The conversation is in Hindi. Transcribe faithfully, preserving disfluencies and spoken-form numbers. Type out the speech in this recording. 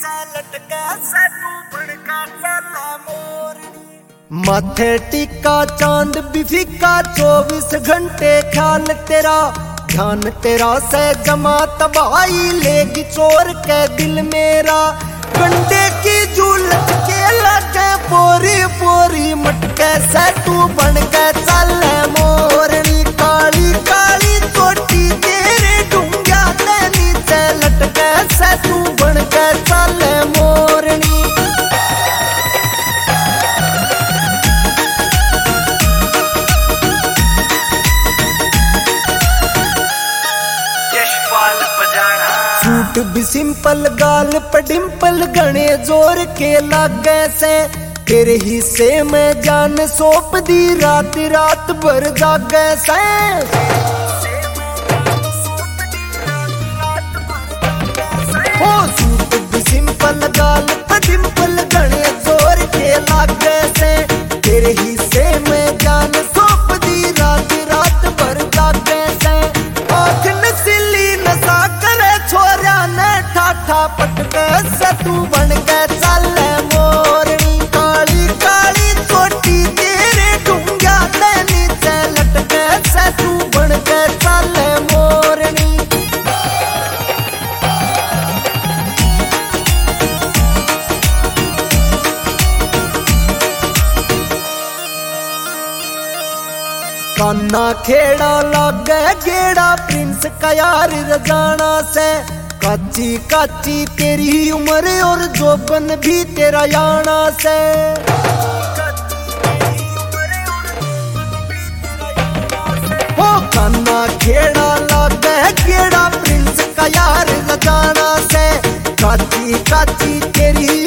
माथे टिक्का चांद भी फीका चौबीस घंटे ख्याल तेरा ध्यान तेरा से जमा तबाही लेगी चोर के दिल मेरा कंडे की झूलत के लगे बोरी बोरी मटके से तू बन के चल मोरनी काली काली चोटी तेरे डूंगा ते नीचे लटके से तू बन के चल मोरनी। सूट भी सिंपल गाल पर डिंपल गणे जोर के लागे से तेरे हिस्से में जान सौंप दी रात रात भर जागे से। ओ सूट भी सिंपल गाल पर डिंपल गणे जोर के लागे से तेरे हिस्से में जान सौंप दी रात रात भर जागे से। आँख नसीली नशा करे छोरा ने ठाठा पटके से तू बन के चल मोरनी काली काली चोटी तेरे डूंगा ते नीचे लटके से तू बन के चल मोरनी। काना खेड़ा लागे गेड़ा प्रिंस का यार रजाना से काची काची तेरी उम्र और जोबन भी तेरा याना से। ओ काना खेड़ा लागे गेड़ा प्रिंस का यार रजाना से काची काची तेरी